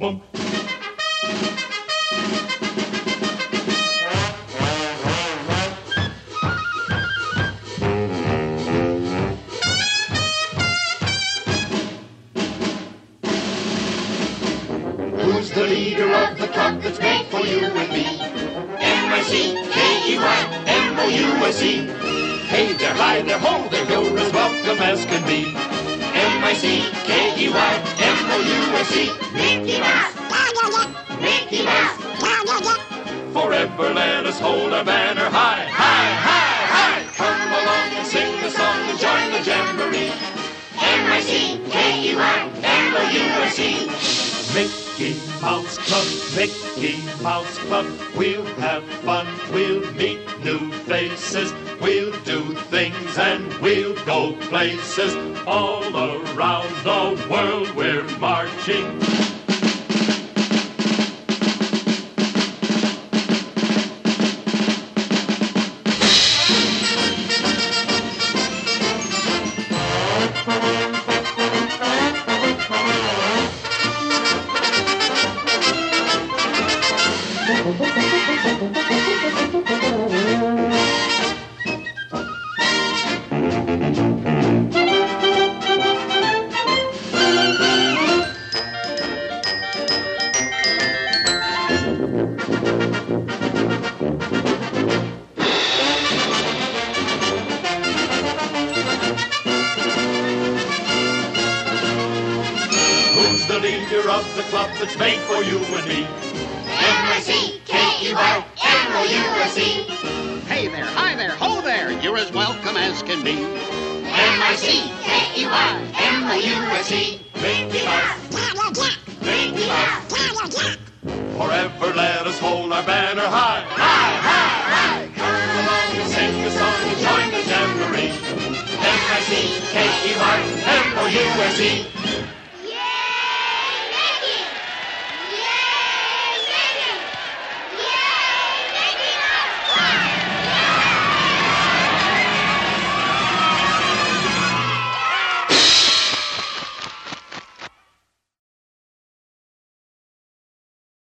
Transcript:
boom. Who's the leader of the club that's made for you and me? M-I-C-K-E-Y-M-O-U-S-E. Hey there, hi there, ho there, you're as welcome as can be. M-I-C-K-E-Y-M-O-U-S-E. Mickey Mouse, Mickey Mouse. Forever let us hold our banner high, high, high, high. Come along and sing the song and join the jamboree. M-I-C-K-E-Y-M-O-U-S-E. Mickey Mouse Club, Mickey Mouse Club. We'll have fun, we'll meet new faces. We'll do things and we'll go places. All around the world we're marching. Who's the leader of the club that's made for you and me? M-I-C-K-E-Y-M-O-U-S-E. Hey there, hi there, ho there, you're as welcome as can be. M-I-C-K-E-Y-M-O-U-S-E. Mickey Mouse, Mickey Mouse. forever let us hold our banner high, high, high, high. Come along and sing a song and join the jamboree. M-I-C-K-E-Y-M-O-U-S-E.